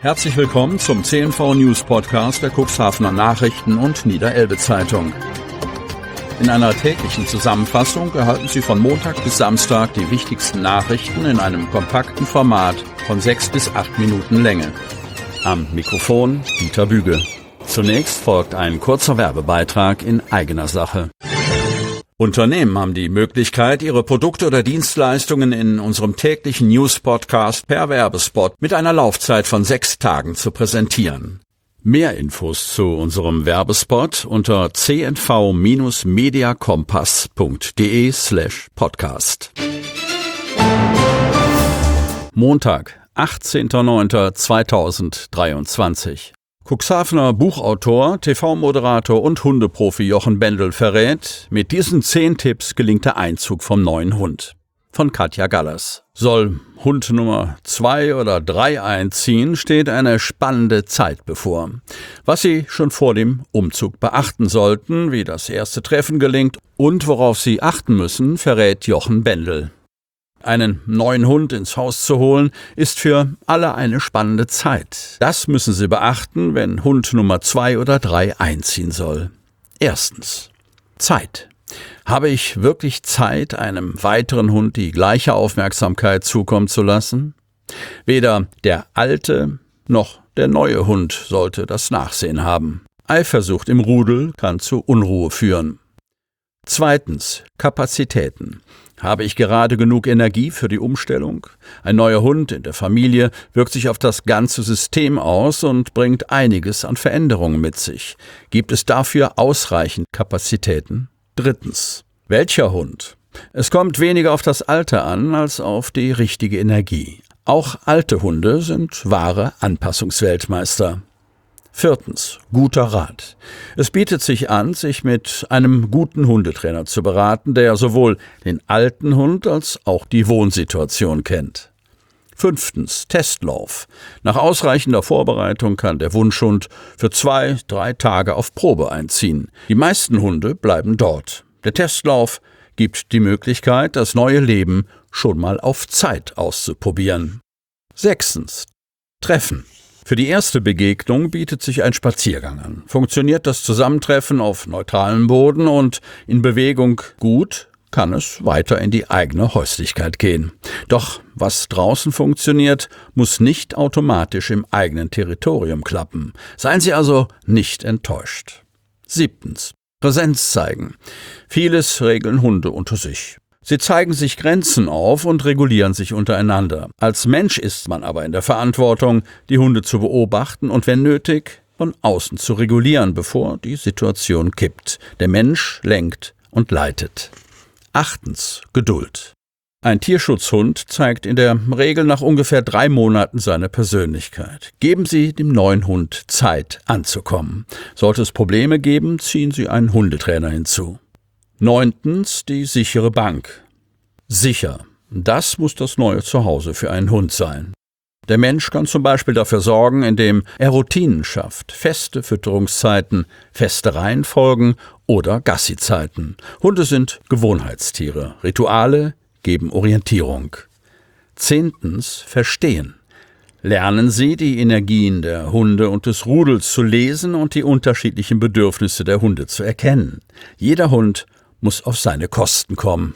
Herzlich willkommen zum CNV News Podcast der Cuxhavener Nachrichten und Niederelbe Zeitung. In einer täglichen Zusammenfassung erhalten Sie von Montag bis Samstag die wichtigsten Nachrichten in einem kompakten Format von 6 bis 8 Minuten Länge. Am Mikrofon Dieter Büge. Zunächst folgt ein kurzer Werbebeitrag in eigener Sache. Unternehmen haben die Möglichkeit, ihre Produkte oder Dienstleistungen in unserem täglichen News-Podcast per Werbespot mit einer Laufzeit von 6 Tagen zu präsentieren. Mehr Infos zu unserem Werbespot unter cnv-mediakompass.de/podcast. Montag, 18.09.2023. Cuxhavener Buchautor, TV-Moderator und Hundeprofi Jochen Bendel verrät, mit diesen 10 Tipps gelingt der Einzug vom neuen Hund. Von Katja Gallas. Soll Hund Nummer 2 oder 3 einziehen, steht eine spannende Zeit bevor. Was Sie schon vor dem Umzug beachten sollten, wie das erste Treffen gelingt und worauf Sie achten müssen, verrät Jochen Bendel. Einen neuen Hund ins Haus zu holen, ist für alle eine spannende Zeit. Das müssen Sie beachten, wenn Hund Nummer 2 oder 3 einziehen soll. Erstens. Zeit. Habe ich wirklich Zeit, einem weiteren Hund die gleiche Aufmerksamkeit zukommen zu lassen? Weder der alte noch der neue Hund sollte das Nachsehen haben. Eifersucht im Rudel kann zu Unruhe führen. Zweitens. Kapazitäten. Habe ich gerade genug Energie für die Umstellung? Ein neuer Hund in der Familie wirkt sich auf das ganze System aus und bringt einiges an Veränderungen mit sich. Gibt es dafür ausreichend Kapazitäten? Drittens. Welcher Hund? Es kommt weniger auf das Alter an als auf die richtige Energie. Auch alte Hunde sind wahre Anpassungsweltmeister. Viertens. Guter Rat. Es bietet sich an, sich mit einem guten Hundetrainer zu beraten, der sowohl den alten Hund als auch die Wohnsituation kennt. Fünftens. Testlauf. Nach ausreichender Vorbereitung kann der Wunschhund für 2-3 Tage auf Probe einziehen. Die meisten Hunde bleiben dort. Der Testlauf gibt die Möglichkeit, das neue Leben schon mal auf Zeit auszuprobieren. Sechstens. Treffen. Für die erste Begegnung bietet sich ein Spaziergang an. Funktioniert das Zusammentreffen auf neutralem Boden und in Bewegung gut, kann es weiter in die eigene Häuslichkeit gehen. Doch was draußen funktioniert, muss nicht automatisch im eigenen Territorium klappen. Seien Sie also nicht enttäuscht. Siebtens. Präsenz zeigen. Vieles regeln Hunde unter sich. Sie zeigen sich Grenzen auf und regulieren sich untereinander. Als Mensch ist man aber in der Verantwortung, die Hunde zu beobachten und wenn nötig, von außen zu regulieren, bevor die Situation kippt. Der Mensch lenkt und leitet. Achtens. Geduld. Ein Tierschutzhund zeigt in der Regel nach ungefähr 3 Monaten seine Persönlichkeit. Geben Sie dem neuen Hund Zeit anzukommen. Sollte es Probleme geben, ziehen Sie einen Hundetrainer hinzu. Neuntens. Die sichere Bank. Sicher. Das muss das neue Zuhause für einen Hund sein. Der Mensch kann zum Beispiel dafür sorgen, indem er Routinen schafft, feste Fütterungszeiten, feste Reihenfolgen oder Gassi-Zeiten. Hunde sind Gewohnheitstiere. Rituale geben Orientierung. 10. Verstehen. Lernen Sie, die Energien der Hunde und des Rudels zu lesen und die unterschiedlichen Bedürfnisse der Hunde zu erkennen. Jeder Hund muss auf seine Kosten kommen.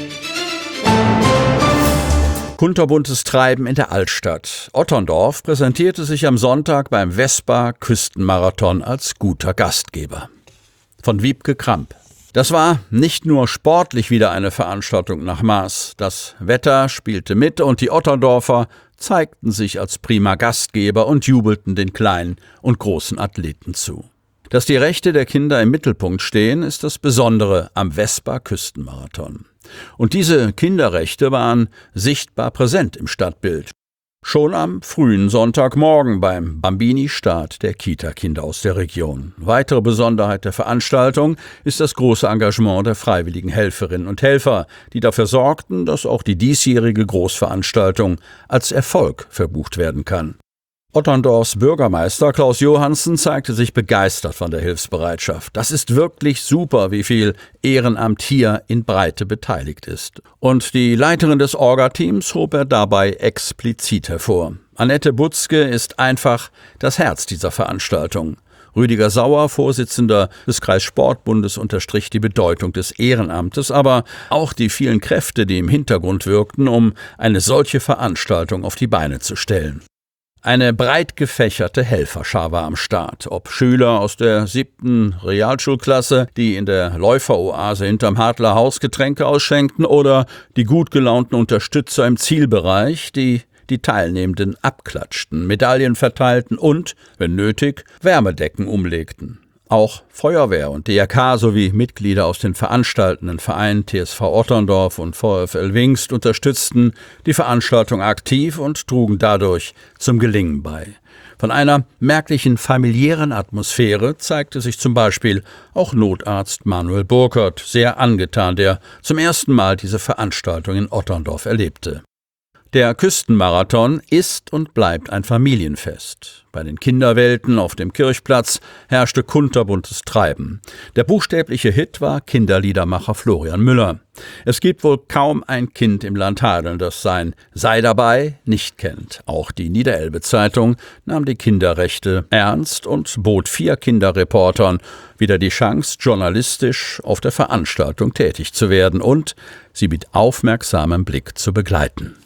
Kunterbuntes Treiben in der Altstadt. Otterndorf präsentierte sich am Sonntag beim Vespa Küstenmarathon als guter Gastgeber. Von Wiebke Kramp. Das war nicht nur sportlich wieder eine Veranstaltung nach Maß. Das Wetter spielte mit und die Otterndorfer zeigten sich als prima Gastgeber und jubelten den kleinen und großen Athleten zu. Dass die Rechte der Kinder im Mittelpunkt stehen, ist das Besondere am Vespa Küstenmarathon. Und diese Kinderrechte waren sichtbar präsent im Stadtbild. Schon am frühen Sonntagmorgen beim Bambini-Start der Kita-Kinder aus der Region. Weitere Besonderheit der Veranstaltung ist das große Engagement der freiwilligen Helferinnen und Helfer, die dafür sorgten, dass auch die diesjährige Großveranstaltung als Erfolg verbucht werden kann. Otterndorfs Bürgermeister Klaus Johansen zeigte sich begeistert von der Hilfsbereitschaft. Das ist wirklich super, wie viel Ehrenamt hier in Breite beteiligt ist. Und die Leiterin des Orga-Teams hob er dabei explizit hervor. Annette Butzke ist einfach das Herz dieser Veranstaltung. Rüdiger Sauer, Vorsitzender des Kreissportbundes, unterstrich die Bedeutung des Ehrenamtes, aber auch die vielen Kräfte, die im Hintergrund wirkten, um eine solche Veranstaltung auf die Beine zu stellen. Eine breit gefächerte Helferschar war am Start, ob Schüler aus der 7. Realschulklasse, die in der Läuferoase hinterm Hartler Haus Getränke ausschenkten, oder die gut gelaunten Unterstützer im Zielbereich, die Teilnehmenden abklatschten, Medaillen verteilten und, wenn nötig, Wärmedecken umlegten. Auch Feuerwehr und DRK sowie Mitglieder aus den veranstaltenden Vereinen TSV Otterndorf und VfL Wingst unterstützten die Veranstaltung aktiv und trugen dadurch zum Gelingen bei. Von einer merklichen familiären Atmosphäre zeigte sich zum Beispiel auch Notarzt Manuel Burkert sehr angetan, der zum ersten Mal diese Veranstaltung in Otterndorf erlebte. Der Küstenmarathon ist und bleibt ein Familienfest. Bei den Kinderwelten auf dem Kirchplatz herrschte kunterbuntes Treiben. Der buchstäbliche Hit war Kinderliedermacher Florian Müller. Es gibt wohl kaum ein Kind im Land Hadeln, das sein Sei dabei nicht kennt. Auch die Niederelbe-Zeitung nahm die Kinderrechte ernst und bot 4 Kinderreportern wieder die Chance, journalistisch auf der Veranstaltung tätig zu werden und sie mit aufmerksamem Blick zu begleiten.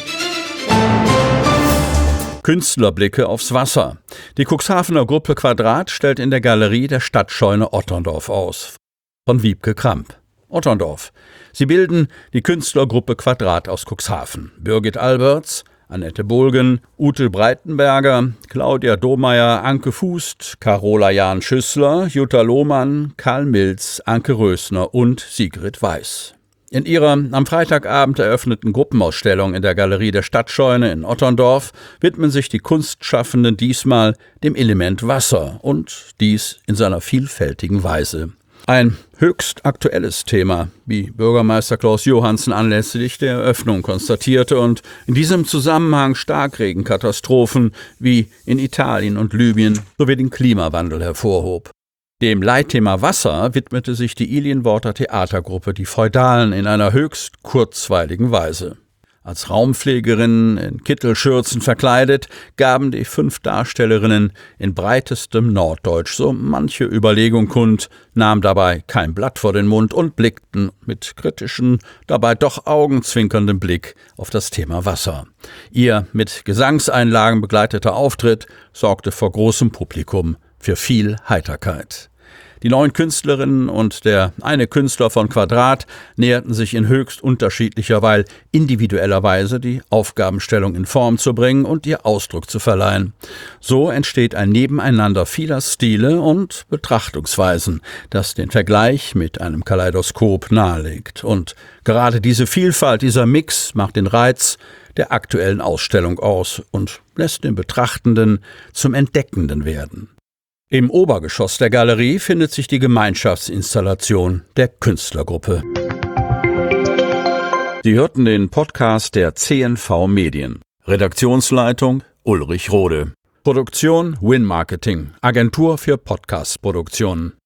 Künstlerblicke aufs Wasser. Die Cuxhavener Gruppe Quadrat stellt in der Galerie der Stadtscheune Otterndorf aus. Von Wiebke Kramp. Otterndorf. Sie bilden die Künstlergruppe Quadrat aus Cuxhaven. Birgit Alberts, Annette Bohlgen, Ute Breitenberger, Claudia Domeyer, Anke Fußt, Carola Jahn-Schüssler, Jutta Lohmann, Karl Milz, Anke Rösner und Sigrid Weiß. In ihrer am Freitagabend eröffneten Gruppenausstellung in der Galerie der Stadtscheune in Otterndorf widmen sich die Kunstschaffenden diesmal dem Element Wasser und dies in seiner vielfältigen Weise. Ein höchst aktuelles Thema, wie Bürgermeister Klaus Johansen anlässlich der Eröffnung konstatierte und in diesem Zusammenhang Starkregenkatastrophen wie in Italien und Libyen sowie den Klimawandel hervorhob. Dem Leitthema Wasser widmete sich die Ilienworter Theatergruppe Die Feudalen in einer höchst kurzweiligen Weise. Als Raumpflegerinnen in Kittelschürzen verkleidet, gaben die 5 Darstellerinnen in breitestem Norddeutsch so manche Überlegung kund, nahmen dabei kein Blatt vor den Mund und blickten mit kritischem, dabei doch augenzwinkerndem Blick auf das Thema Wasser. Ihr mit Gesangseinlagen begleiteter Auftritt sorgte vor großem Publikum für viel Heiterkeit. Die 9 Künstlerinnen und der eine Künstler von Quadrat näherten sich in höchst unterschiedlicher, weil individueller Weise die Aufgabenstellung in Form zu bringen und ihr Ausdruck zu verleihen. So entsteht ein Nebeneinander vieler Stile und Betrachtungsweisen, das den Vergleich mit einem Kaleidoskop nahelegt. Und gerade diese Vielfalt, dieser Mix macht den Reiz der aktuellen Ausstellung aus und lässt den Betrachtenden zum Entdeckenden werden. Im Obergeschoss der Galerie findet sich die Gemeinschaftsinstallation der Künstlergruppe. Sie hörten den Podcast der CNV Medien. Redaktionsleitung Ulrich Rode. Produktion Win Marketing, Agentur für Podcast-Produktionen.